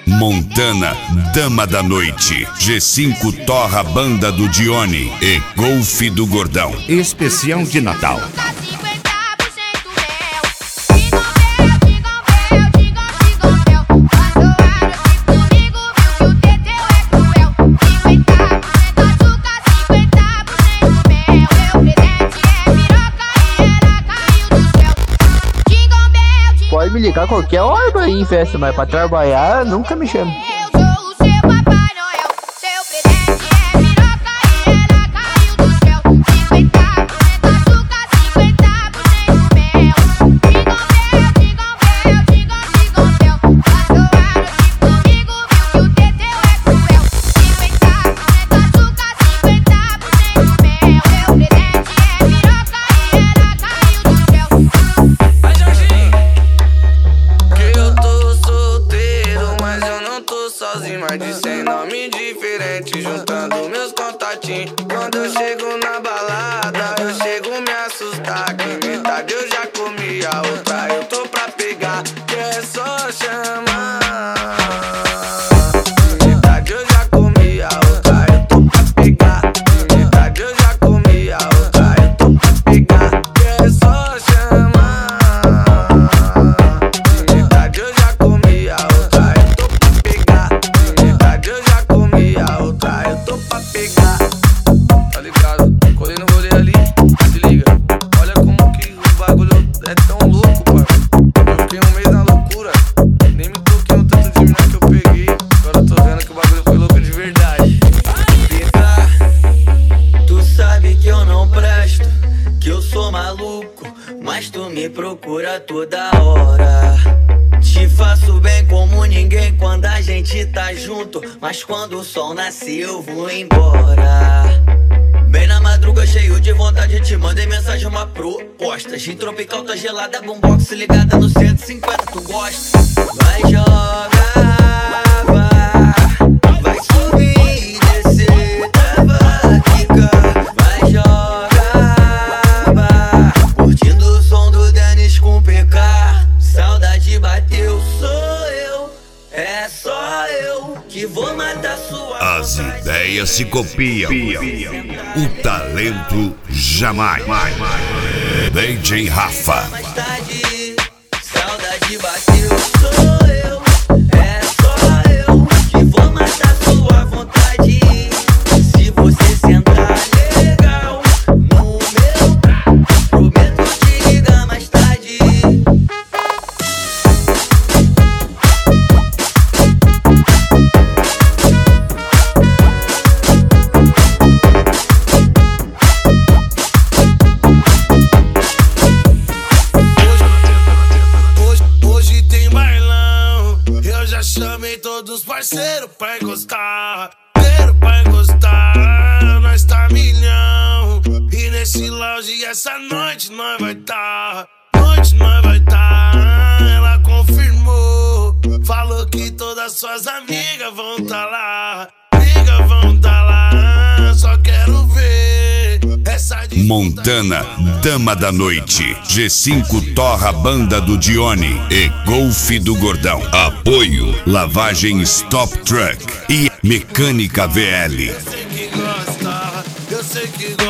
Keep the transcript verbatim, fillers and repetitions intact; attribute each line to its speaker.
Speaker 1: Montana, Dama da Noite. G cinco Torra, Banda do Dione e Golfe do Gordão. Especial de Natal.
Speaker 2: Pode me ligar qualquer hora pra ir em festa, mas pra trabalhar nunca me chama.
Speaker 3: Eu sou o seu Papai Noel, seu presente é piroca e ela caiu do céu. cinquenta por cento açúcar, cinquenta por cento mel. Jingle bell, jingle bell, jingle, jingle bell. Passou a noite comigo, viu que o Teteu é cruel. cinquenta por cento açúcar, cinquenta por cento mel. Seu presente é piroca e ela caiu do céu.
Speaker 4: Vai, Jorginho, que eu tô solteiro, mas eu não tô sozinho. Mais de cem nomes diferentes, juntando meus contatinhos. Quando eu chego na balada, eu chego me assustar. Que metade eu já comi, a outra eu tô pra pegar. Que é só chamar. Metade eu já comi, a outra eu tô pra pegar. Metade eu já comi, a outra eu tô pra pegar. Que é só chamar. Metade eu já comi, a outra eu tô pra pegar. Metade eu já comi, a outra eu tô pra pegar. Tá ligado? Colei no rolê ali, se liga. Olha como que o bagulho é tão louco, mano. Eu fiquei um mês na loucura, nem me toquei no tanto de mina que eu peguei. Agora eu tô vendo que o bagulho foi louco de verdade.
Speaker 5: Fica, tu sabe que eu não presto, que eu sou maluco, mas tu me procura toda hora. Te faço bem como ninguém quando a gente tá junto, mas quando o sol nasce eu vou embora. Bem na madruga, cheio de vontade, te mandei mensagem, uma proposta. Gin tropical, tá gelada, boombox ligada no cento e cinquenta, tu gosta? Vai jogar, vai, vai subir e descer, trava, quica. Vai jogar, vai, curtindo o som do Dennis com P K. Saudade bateu, sou eu, é só eu que vou matar sua.
Speaker 1: As ideias se copiam, o talento jamais. D J Rafa.
Speaker 5: Mais tarde, saudade bateu, sou eu, é só eu que vou matar sua vontade. Se você sentar legal no meu, prometo te ligar mais tarde.
Speaker 4: Hoje, hoje tem bailão, eu já chamei todos os parceiros pra encostar. Parceiro pra encostar, nós tá milhão. E nesse lounge essa noite nós vai tá. Noite nós vai tá, ela confirmou. Falou que todas suas amigas vão tá lá. Amigas vão tá lá, só quero ver essa disputa.
Speaker 1: Montana, Dama da Noite. G cinco Torra, Banda do Dione e Golfe do Gordão. Apoio Lavagem Stop Truck e Mecânica V L.
Speaker 4: Eu sei que gosta, eu sei que gosta.